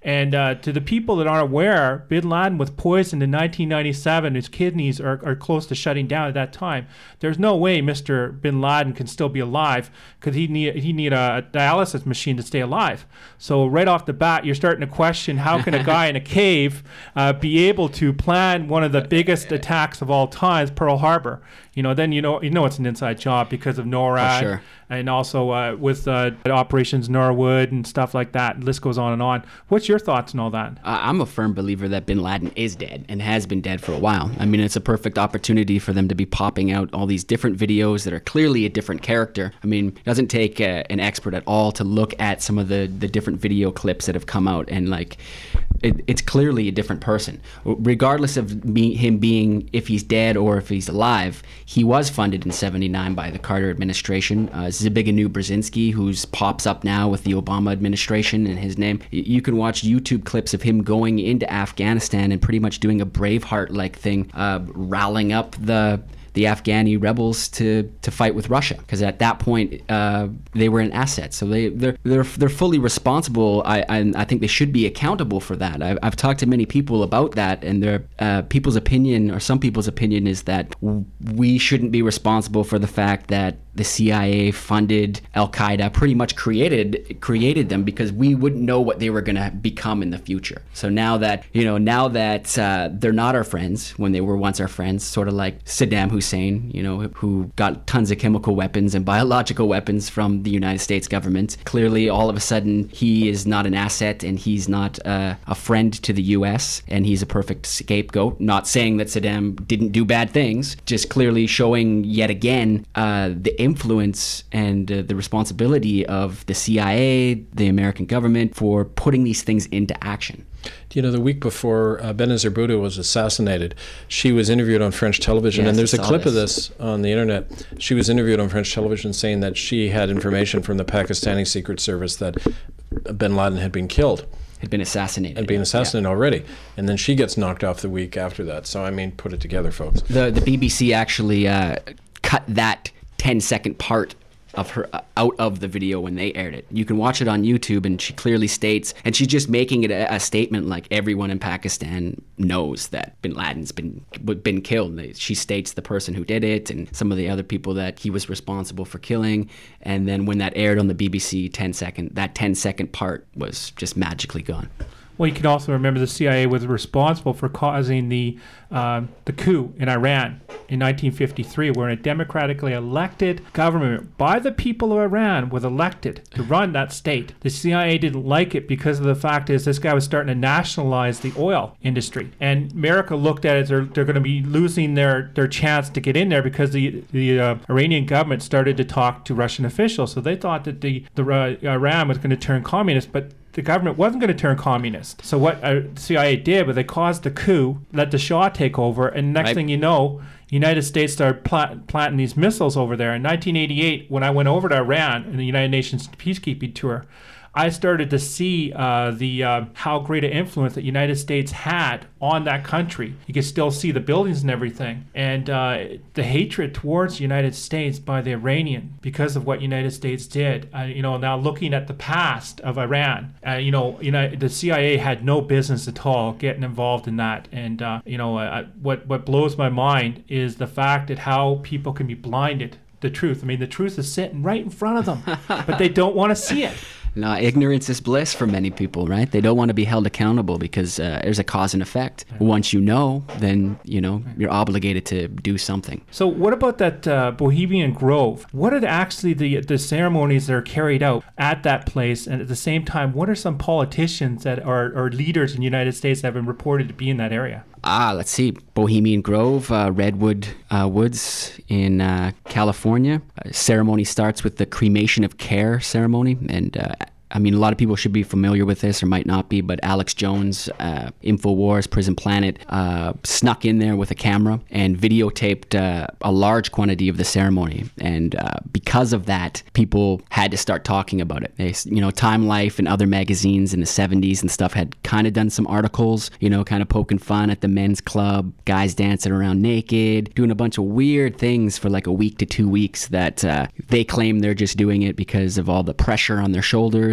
And uh, to the people that aren't aware, bin Laden was poisoned in nineteen ninety-seven. His kidneys are, are close to shutting down at that time. There's no way Mister bin Laden can still be alive because he need he need a dialysis machine to stay alive. So right off the bat, you're starting to question how can a guy in a cave uh, be able to plan one of the biggest attacks of all time, Pearl Harbor. You know, then you know you know it's an inside job because of NORAD, For sure. and also uh, with uh, Operations Norwood and stuff like that. The list goes on and on. What's your thoughts on all that? Uh, I'm a firm believer that bin Laden is dead and has been dead for a while. I mean, it's a perfect opportunity for them to be popping out all these different videos that are clearly a different character. I mean, it doesn't take uh, an expert at all to look at some of the, the different video clips that have come out, and like, it, it's clearly a different person. Regardless of me, him being, if he's dead or if he's alive, he was funded in seventy-nine by the Carter administration. Uh, Zbigniew Brzezinski, who's pops up now with the Obama administration in his name. You can watch YouTube clips of him going into Afghanistan and pretty much doing a Braveheart-like thing, uh, rallying up the the Afghani rebels to, to fight with Russia, because at that point uh, they were an asset. So they they're they're, they're fully responsible. I, I I think they should be accountable for that. I've, I've talked to many people about that, and their uh, people's opinion, or some people's opinion, is that we shouldn't be responsible for the fact that the C I A funded Al Qaeda, pretty much created created them, because we wouldn't know what they were going to become in the future. So now that you know, now that uh, they're not our friends when they were once our friends, sort of like Saddam Hussein, you know, who got tons of chemical weapons and biological weapons from the United States government. Clearly, all of a sudden, he is not an asset, and he's not uh, a friend to the U S, and he's a perfect scapegoat. Not saying that Saddam didn't do bad things, just clearly showing yet again uh, the influence and uh, the responsibility of the C I A, the American government, for putting these things into action. You know, the week before uh, Benazir Bhutto was assassinated, she was interviewed on French television, yes, and there's a clip this. of this on the internet. She was interviewed on French television saying that she had information from the Pakistani Secret Service that bin Laden had been killed. Had been assassinated. Had been assassinated yeah. already. And then she gets knocked off the week after that. So, I mean, put it together, folks. The, the B B C actually uh, cut that ten-second part of her uh, out of the video when they aired it. You can watch it on YouTube, and she clearly states, and she's just making it a, a statement like everyone in Pakistan knows that bin Laden's been been killed. She states the person who did it and some of the other people that he was responsible for killing. And then when that aired on the B B C ten second, that ten second part was just magically gone. Well, you can also remember the C I A was responsible for causing the uh, the coup in Iran in nineteen fifty-three, where a democratically elected government by the people of Iran was elected to run that state. The C I A didn't like it because of the fact is this guy was starting to nationalize the oil industry, and America looked at it as they're, they're going to be losing their, their chance to get in there because the the uh, Iranian government started to talk to Russian officials. So they thought that the the uh, Iran was going to turn communist, but the government wasn't going to turn communist. So what uh, C I A did was they caused the coup, let the Shah take over, and next right. thing you know, United States started plant, planting these missiles over there. In nineteen eighty-eight, when I went over to Iran in the United Nations peacekeeping tour, I started to see uh, the uh, how great an influence the United States had on that country. You could still see the buildings and everything, and uh, the hatred towards the United States by the Iranian because of what United States did. Uh, you know, now looking at the past of Iran, uh, you know, you know, the C I A had no business at all getting involved in that. And uh, you know, uh, what what blows my mind is the fact that how people can be blinded. The truth. I mean, the truth is sitting right in front of them, but they don't want to see it. No, ignorance is bliss for many people, right? They don't want to be held accountable because uh, there's a cause and effect. Once you know, then, you know, you're obligated to do something. So what about that uh, Bohemian Grove? What are actually the the ceremonies that are carried out at that place? And at the same time, what are some politicians that are or leaders in the United States that have been reported to be in that area? Ah, let's see. Bohemian Grove, uh, Redwood uh, Woods in uh, California. Uh, ceremony starts with the cremation of care ceremony. And uh, I mean, a lot of people should be familiar with this or might not be, but Alex Jones, uh, InfoWars, Prison Planet, uh, snuck in there with a camera and videotaped uh, a large quantity of the ceremony. And uh, because of that, people had to start talking about it. They, you know, Time Life and other magazines in the seventies and stuff had kind of done some articles, you know, kind of poking fun at the men's club, guys dancing around naked, doing a bunch of weird things for like a week to two weeks that uh, they claim they're just doing it because of all the pressure on their shoulders.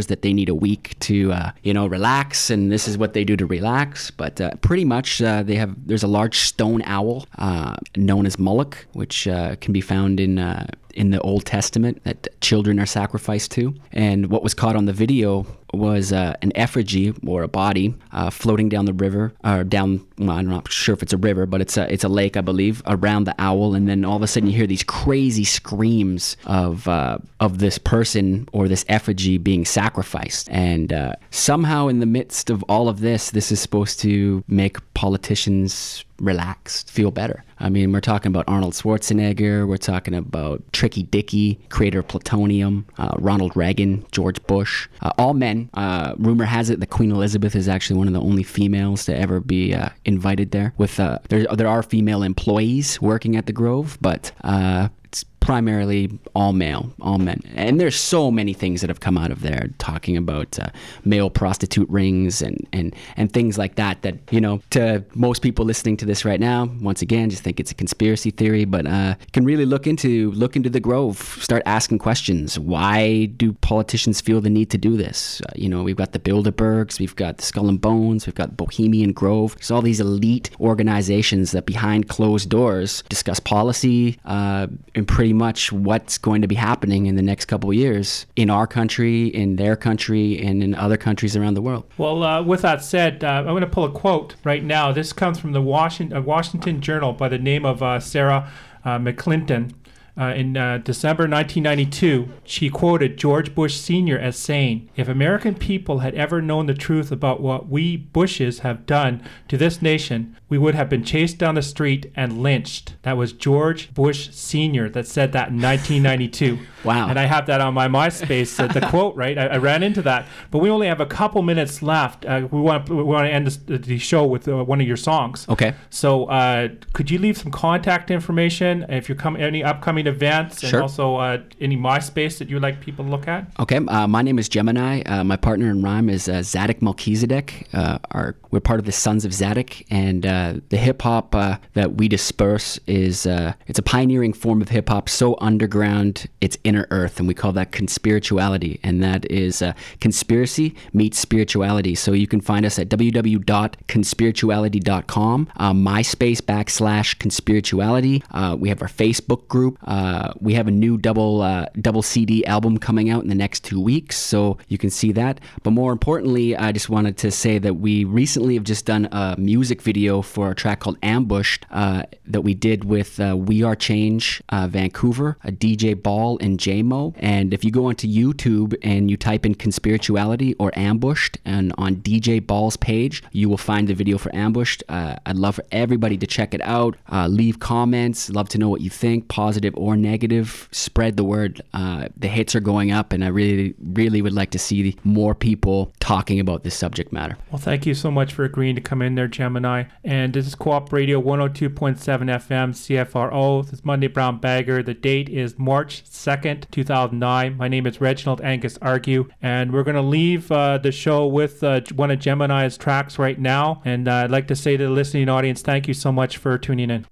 that they need a week to, uh, you know, relax, and this is what they do to relax. But uh, pretty much uh, they have, there's a large stone owl uh, known as Moloch, which uh, can be found in uh, in the Old Testament that children are sacrificed to. And what was caught on the video was uh, an effigy or a body uh, floating down the river, or down, well, I'm not sure if it's a river, but it's a, it's a lake, I believe, around the owl. And then all of a sudden you hear these crazy screams of uh, of this person or this effigy being sacrificed. And uh, somehow in the midst of all of this, this is supposed to make politicians relaxed, feel better. I mean, we're talking about Arnold Schwarzenegger, we're talking about Tricky Dicky, creator of Plutonium, uh, Ronald Reagan, George Bush, uh, all men. Uh, rumor has it that Queen Elizabeth is actually one of the only females to ever be uh, invited there. With uh, there, there are female employees working at the Grove, but uh, it's primarily all male, all men. And there's so many things that have come out of there talking about uh, male prostitute rings and, and, and things like that, that, you know, to most people listening to this right now, once again, just think it's a conspiracy theory, but uh, can really look into, look into the Grove, start asking questions. Why do politicians feel the need to do this? Uh, you know, we've got the Bilderbergs, we've got the Skull and Bones, we've got Bohemian Grove. It's all these elite organizations that behind closed doors discuss policy uh, and pretty much what's going to be happening in the next couple of years in our country, in their country, and in other countries around the world. Well, uh, with that said, uh, I'm going to pull a quote right now. This comes from the Washington, uh, Washington Journal by the name of uh, Sarah uh, McClinton. Uh, in uh, December nineteen ninety-two, she quoted George Bush Senior as saying, "If American people had ever known the truth about what we Bushes have done to this nation, we would have been chased down the street and lynched." That was George Bush Senior that said that in nineteen ninety-two. Wow. And I have that on my MySpace, uh, the quote, right? I, I ran into that. But we only have a couple minutes left. Uh, we want we want to end this, the show with uh, one of your songs. Okay. So uh, could you leave some contact information if you're coming any upcoming events, and sure. also uh, any MySpace that you'd like people to look at? Okay. Uh, my name is Gemini. Uh, my partner in rhyme is uh, Zadok Melchizedek. Uh, our, we're part of the Sons of Zadok, and uh, the hip hop uh, that we disperse is uh, it's a pioneering form of hip hop, so underground it's inner earth, and we call that conspirituality, and that is uh, conspiracy meets spirituality. So you can find us at w w w dot conspirituality dot com, uh, MySpace backslash conspirituality. Uh, we have our Facebook group. Uh, we have a new double uh, double C D album coming out in the next two weeks, so you can see that. But more importantly, I just wanted to say that we recently have just done a music video for a track called Ambushed uh, that we did with uh, We Are Change uh, Vancouver, a D J Ball, and J Mo. And if you go onto YouTube and you type in Conspirituality or Ambushed, and on D J Ball's page, you will find the video for Ambushed. Uh, I'd love for everybody to check it out. Uh, leave comments. Love to know what you think, positive or negative. Spread the word. Uh, the hits are going up, and I really, really would like to see more people talking about this subject matter. Well, thank you so much for agreeing to come in there, Gemini. And this is Co-op Radio one oh two point seven F M, C F R O. This is Monday Brown Bagger. The date is March second, two thousand nine. My name is Reginald Angus Argue, and we're going to leave uh, the show with uh, one of Gemini's tracks right now. And uh, I'd like to say to the listening audience, thank you so much for tuning in.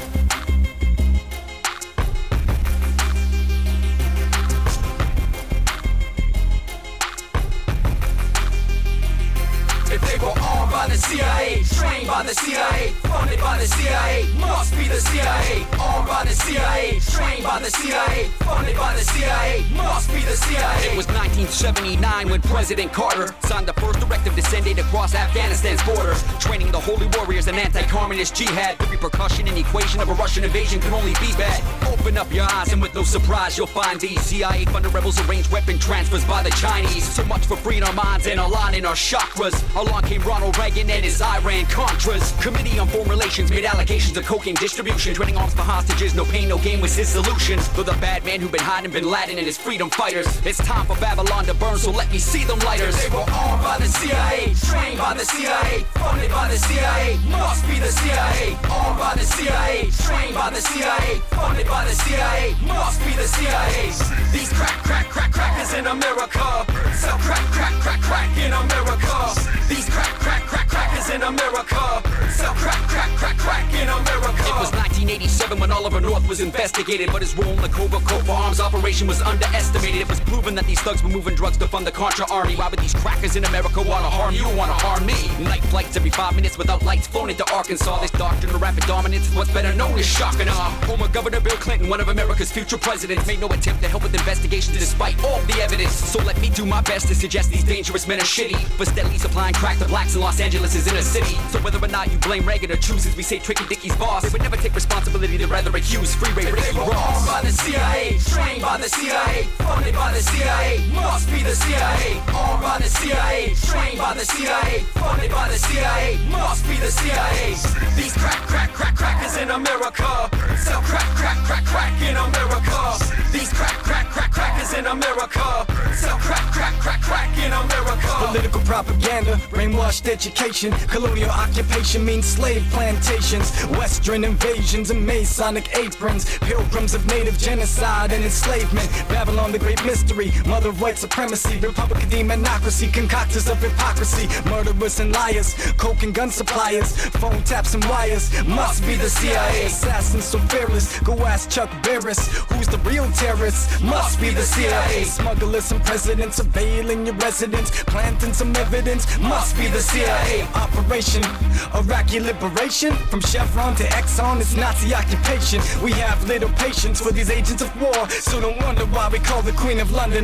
C I A, trained by the C I A, funded by the C I A, must be the C I A. Armed by the C I A, trained by the C I A, funded by the C I A, must be the C I A. It was nineteen seventy-nine when President Carter signed the first directive to send aid across Afghanistan's borders, training the holy warriors in anti-communist jihad. The repercussion and equation of a Russian invasion could only be bad. Open up your eyes and with no surprise you'll find these C I A funded rebels arranged weapon transfers by the Chinese. So much for freeing our minds and aligning our chakras. Along came Ronald Reagan and his Iran-Contras. Committee on Foreign Relations made allegations of cocaine distribution, trading arms for hostages. No pain, no gain was his solution. Though the bad man who'd been hiding Bin Laden and his freedom fighters. It's time for Babylon to burn, so let me see them lighters. They were armed by the C I A, trained by the C I A, funded by the C I A, must be the C I A. Armed by the C I A, trained by by the C I A, funded by the C I A, must be the C I A. These crack, crack, crack, crackers in America sell crack, crack, crack, crack in America. These crack, crack, crack, crackers in America sell crack, crack, crack, crack in America. It was nineteen eighty-seven when Oliver North was investigated, but his role in the Cobra Cobra arms operation was underestimated. It was proven that these thugs were moving drugs to fund the Contra army. Why would these crackers in America wanna harm you, wanna harm me? Night flights every five minutes without lights flown into Arkansas. This doctrine of rapid dominance is what's better known as shock and awe. Former Governor Bill Clinton, one of America's future presidents, made no attempt to help with investigations despite all the evidence. So let me do my best to suggest these dangerous men are shitty for steadily supplying crack to blacks in Los Angeles' inner city. So whether or not you blame Reagan or choose, as we say, Tricky Dickie's boss, they would never take responsibility, they'd rather accuse Freeway Ricky They were Ross. armed by the C I A, trained by the C I A, funded by the C I A, must be the C I A. Armed by the C I A, trained by the C I A, funded by the C I A, must be the C I A. These crack, crack, crack, crackers in America sell crack, crack, crack, crack in America. These crack, crack, crack, crackers in America sell crack, crack, crack, crack in America. Political propaganda, brainwashed education, colonial occupation means slave plantations, western invasions and Masonic aprons, pilgrims of native genocide and enslavement, Babylon the great mystery, mother of white supremacy, Republican democracy, concoctors of hypocrisy, murderers and liars, coke and gun suppliers, phone taps and wires, must be the C I A. Assassins so fearless, go ask Chuck Barris, who's the real terrorist, must be the C I A. Smugglers and presidents surveilling your residence, planting some evidence, must be the C I A. Operation Iraqi liberation, from Chevron to Exxon, it's Nazi occupation. We have little patience for these agents of war, so don't wonder why we call the Queen of London